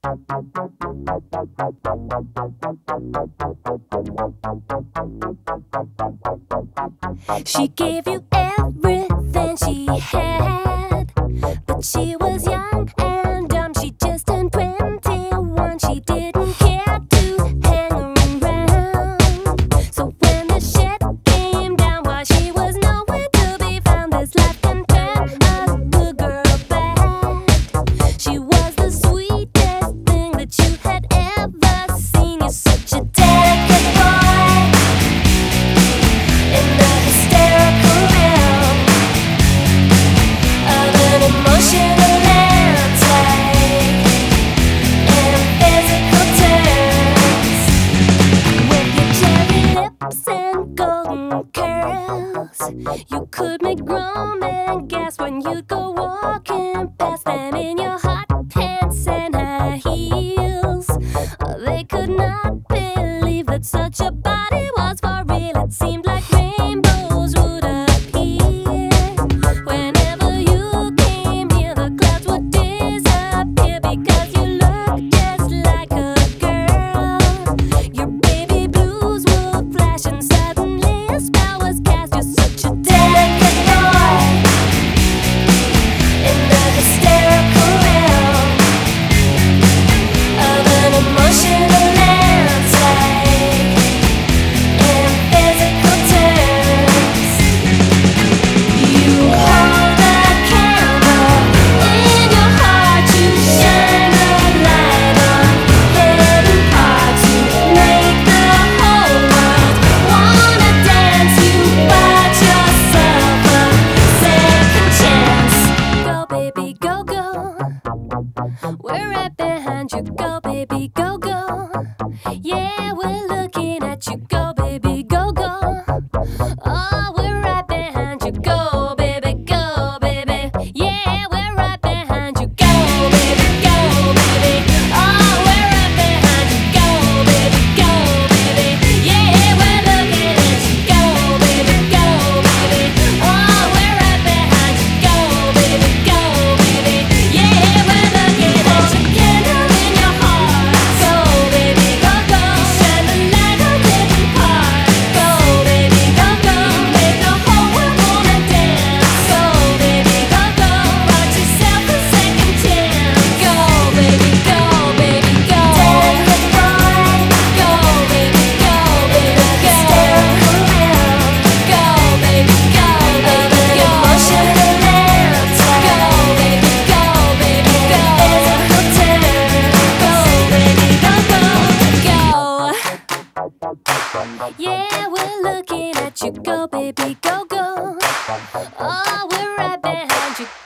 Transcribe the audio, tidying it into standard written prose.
She gave you everything she had, but she was young and dumb. She just turned 21. She didn't care to hang around. So when the shit came down, while she was nowhere to be found, this life can turn a good girl bad. She was the sweetest thing that you had ever seen. You're such a delicate boy in the hysterical realm of an emotional landscape in physical terms. With your cherry lips and golden curls, you could make grown men gasp when you'd go walking past them in your hot pants and high heels. They could not believe that such a body was for real. It seemed like rainbows would appear whenever you came near. The clouds would disappear because you looked just like a girl. Your baby blues would flash and suddenly a spell was cast. You're such a delicate boy in the hysterical realm of an emotional landscape in physical terms. You hold a candle in your heart to shine a light on hidden parts. You make the whole world wanna dance. You bought yourself a second chance. Go, baby, go, go. We're right behind you. Go, baby, go, go. Yeah, we're looking at you. Go, baby, go, go. Oh, we're right behind you. Go, baby, go, baby. Yeah, we're right behind you. Go, baby, go, baby. Oh, we're right behind you. Go, baby, go, baby. Yeah, we're looking at you. Go, baby, go, baby. Oh, we're right behind you. Go, baby, go, baby. Yeah, we're looking at you. Candle in your heart. Go, baby, go, go. Shine the light on hidden part. Go, baby, go, go. Make the whole world wanna dance. Go, baby, go, go. Bought yourself a second chance. Go, baby, go, baby, go. Delicate boy. Go, baby, go, baby, go. Hysterical realm. Go, baby, go, baby, go. Emotional landscape. Go, baby, go, baby, go. Physical terms. Go, baby, go, go, go. Yeah, we're looking at you. Go, baby, go, go. Oh, we're right behind you.